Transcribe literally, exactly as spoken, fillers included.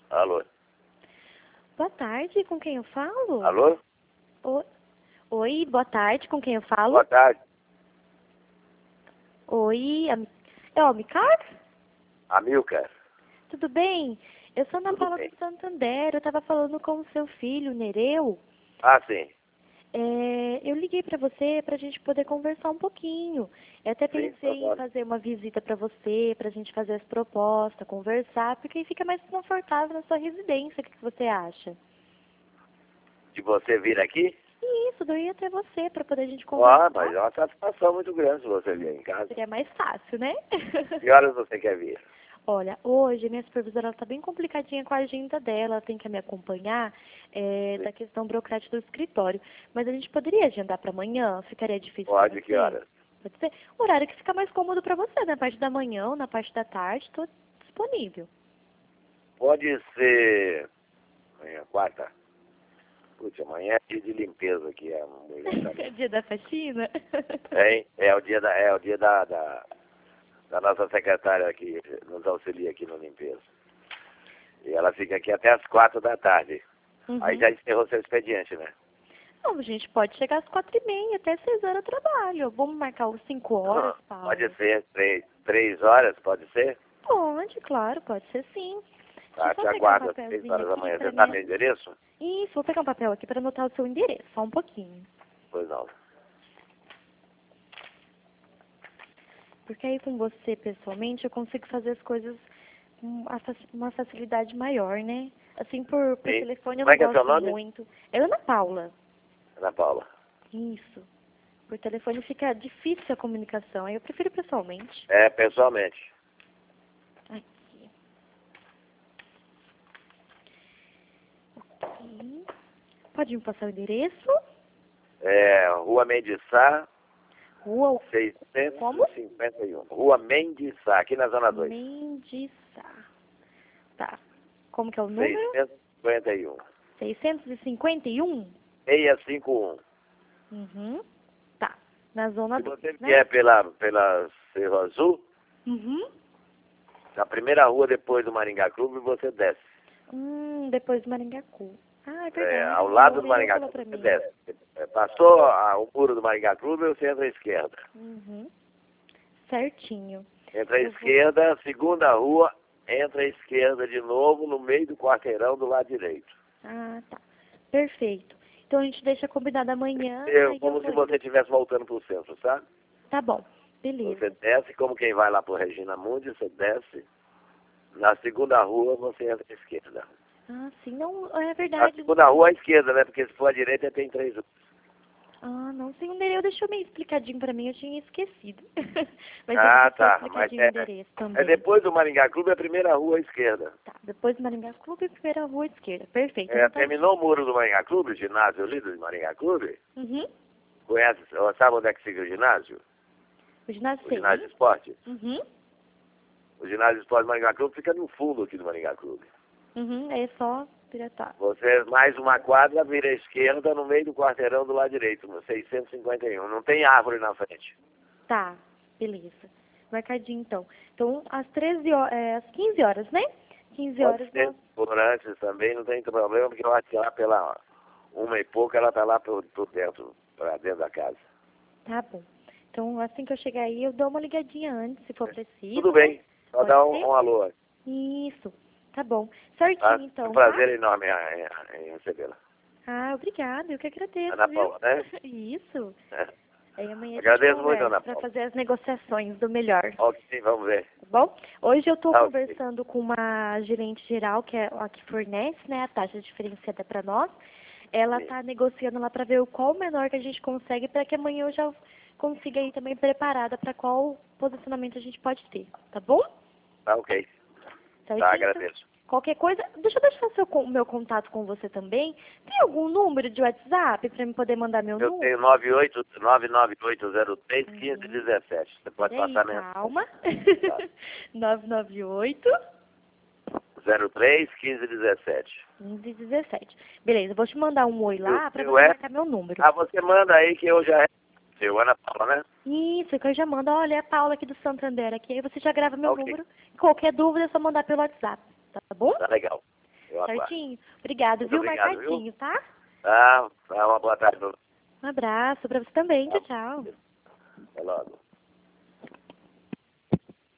Alô? Boa tarde, com quem eu falo? Alô? O- Oi, boa tarde, com quem eu falo? Boa tarde. Oi, Am- é o Amicar? Amilcar. Tudo bem? Eu sou Ana Tudo Paula bem. do Santander, eu estava falando com o seu filho, Nereu. Ah, sim. É, eu liguei para você para a gente poder conversar um pouquinho. Eu até Sim, pensei em pode. fazer uma visita para você, para a gente fazer as propostas, conversar, porque aí fica mais confortável na sua residência. O que que você acha? De você vir aqui? Isso, eu ia até você para poder a gente conversar. Ah, mas é uma satisfação muito grande se você vir em casa. Seria mais fácil, né? Que horas você quer vir? Olha, hoje minha supervisora está bem complicadinha com a agenda dela, ela tem que me acompanhar é, Sim. da questão burocrática do escritório. Mas a gente poderia agendar para amanhã? Ficaria difícil pra Pode, você? que horas? Pode ser? O horário que fica mais cômodo para você, na parte da manhã ou na parte da tarde, estou disponível. Pode ser... Amanhã, quarta? Putz, amanhã é dia de limpeza aqui. É, um É dia da faxina? Hein? É o dia da... É o dia da, da, da nossa secretária que nos auxilia aqui na limpeza. E ela fica aqui até as quatro da tarde. Uhum. Aí já encerrou seu expediente, né? Não, a gente pode chegar às quatro e meia, até seis horas eu trabalho. Vamos marcar os cinco horas, Paulo? Pode ser três, três horas, pode ser? Pode, claro, pode ser sim. Tá, Deixa te eu só pegar um aguardo às três papelzinho horas da aqui manhã. pra Você sabe mim. meu endereço? Isso, vou pegar um papel aqui para anotar o seu endereço, só um pouquinho. Pois não. Porque aí com você, pessoalmente, eu consigo fazer as coisas com uma faci- uma facilidade maior, né? Assim, por, por Sim. telefone eu Como é não que é seu gosto nome? muito. É Ana Paula. Ana Paula. Isso. Por telefone fica difícil a comunicação, aí eu prefiro pessoalmente. É, pessoalmente. Aqui. Ok. Pode me passar o endereço? É, Rua Mendiçá, Rua Como? seiscentos e cinquenta e um. Rua Mendiçá, aqui na Zona dois. Mendiçá. Tá. Como que é o número? seiscentos e cinquenta e um. seiscentos e cinquenta e um? seiscentos e cinquenta e um. Uhum. Tá. Na zona Se dois, você né? vier pela, pela Cerro Azul, Uhum. na primeira rua depois do Maringá Clube, você desce. Hum, depois do Maringacu. Ah, é É, verdade. ao lado O do Nereu Maringá falou Clube, pra você mim. desce. É, passou a- o muro do Maringá Clube, você entra à esquerda. Uhum. Certinho. Entra à Eu vou... esquerda, segunda rua, entra à esquerda de novo, no meio do quarteirão do lado direito. Ah, tá. Perfeito. Então a gente deixa combinado amanhã. Eu, Aí eu como vou se indo. você estivesse voltando para o centro, sabe? Tá bom. Beleza. Você desce, como quem vai lá para Regina Mundi, você desce. Na segunda rua, você entra à esquerda. Ah, sim. Não, é Na verdade. segunda rua, à esquerda, né? Porque se for à direita, tem três ruas. Ah, não. Sim, o Nereu deixou meio explicadinho pra mim. Eu tinha esquecido. Mas ele Ah, deixou tá. Mas explicadinho o é, endereço é também. depois do Maringá Clube, é a primeira rua à esquerda. Tá. Depois do Maringá Clube, primeira rua esquerda. Perfeito. É, Anotadinho. terminou o muro do Maringá Clube, o ginásio ali do Maringá Clube. Uhum. Conhece, sabe onde é que fica o ginásio? O ginásio O sei. ginásio de esporte? Uhum. O ginásio de esporte do Maringá Clube fica no fundo aqui do Maringá Clube. Uhum. É só diretar. Você, mais uma quadra, vira à esquerda, no meio do quarteirão do lado direito, no seiscentos e cinquenta e um. Não tem árvore na frente. Tá. Beleza. Marcadinho, então. Então, às treze horas, é, às quinze horas, né? quinze Pode horas ser nós... por antes também, não tem problema, porque eu acho que lá pela uma e pouco, ela tá lá por, por dentro, pra dentro da casa. Tá bom. Então, assim que eu chegar aí, eu dou uma ligadinha antes, se for preciso. Tudo né? bem, só Pode dá um, ser? um alô. Isso. Tá bom. Tá? Certinho, É então, um tá? prazer enorme em, em, em recebê-la. Ah, obrigada. Eu que agradeço, Ana viu? Paula, né? Isso. Aí amanhã a gente Agradeço muito, conversa Ana para Paula. fazer as negociações do melhor. Ok, vamos ver. Tá bom? Hoje eu estou Tá, ok. conversando com uma gerente geral, que é a que fornece, né, a taxa diferenciada para nós. Ela Sim. está negociando lá para ver o qual o menor que a gente consegue, para que amanhã eu já consiga ir também preparada para qual posicionamento a gente pode ter. Tá bom? Tá, ok. Certinho? Tá, agradeço. Qualquer coisa, deixa eu deixar seu, o meu contato com você também. Tem algum número de WhatsApp para eu poder mandar meu Eu número? tenho nove oito nove nove oito zero três um cinco um sete. Você pode Peraí, passar mesmo. calma. nove nove oito, zero três um cinco um sete. quinze, dezessete. Beleza, eu vou te mandar um oi lá Eu- para eu você é? marcar meu número. Ah, você manda aí que eu já... Seu Ana Paula, né? Isso, que eu já mando. Olha, é a Paula aqui do Santander aqui. Aí você já grava meu Ok. número. Qualquer dúvida é só mandar pelo WhatsApp. Tá bom? Tá legal. certinho? Obrigada, Muito viu? obrigado, Marcadinho, viu? tá? Ah, tá, uma boa tarde. Um abraço pra você também. Tchau, tchau. Até logo.